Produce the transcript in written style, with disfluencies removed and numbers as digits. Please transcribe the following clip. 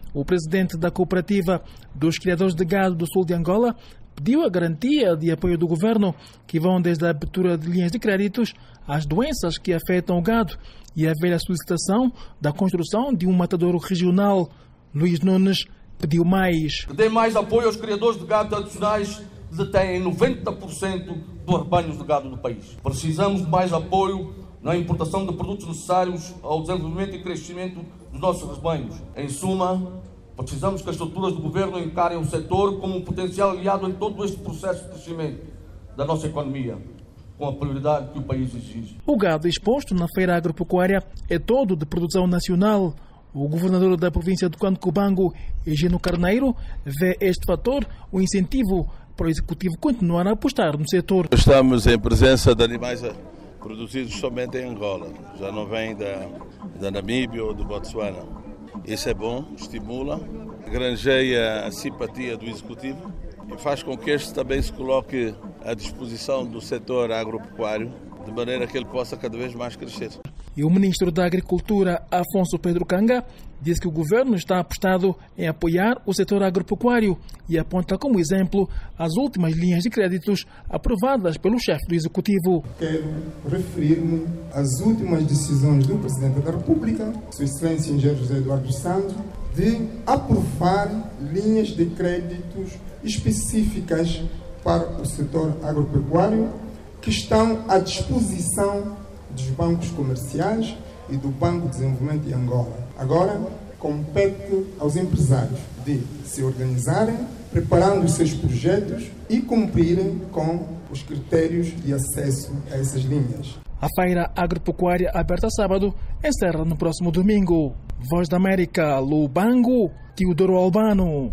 o presidente da cooperativa dos criadores de gado do sul de Angola pediu a garantia de apoio do governo, que vão desde a abertura de linhas de créditos às doenças que afetam o gado e a velha solicitação da construção de um matadouro regional. Luís Nunes pediu mais. Que dê mais apoio aos criadores de gado tradicionais que detêm 90% dos rebanhos de gado do país. Precisamos de mais apoio na importação de produtos necessários ao desenvolvimento e crescimento dos nossos rebanhos. Em suma, precisamos que as estruturas do governo encarem o setor como um potencial aliado em todo este processo de crescimento da nossa economia, com a prioridade que o país exige. O gado exposto na feira agropecuária é todo de produção nacional. O governador da província de Cubango, Egino Carneiro, vê este fator um incentivo para o executivo continuar a apostar no setor. Estamos em presença de animais produzidos somente em Angola, já não vem da Namíbia ou do Botsuana. Isso é bom, estimula, granjeia a simpatia do executivo e faz com que este também se coloque à disposição do setor agropecuário, de maneira que ele possa cada vez mais crescer. E o ministro da Agricultura, Afonso Pedro Canga, diz que o governo está apostado em apoiar o setor agropecuário e aponta como exemplo as últimas linhas de créditos aprovadas pelo chefe do executivo. Quero referir-me às últimas decisões do Presidente da República, Sua Excelência Engenheiro José Eduardo dos Santos, de aprovar linhas de créditos específicas para o setor agropecuário que estão à disposição dos bancos comerciais e do Banco de Desenvolvimento de Angola. Agora, compete aos empresários de se organizarem, preparando os seus projetos e cumprirem com os critérios de acesso a essas linhas. A feira agropecuária aberta sábado encerra no próximo domingo. Voz da América, Lubango, Teodoro Albano.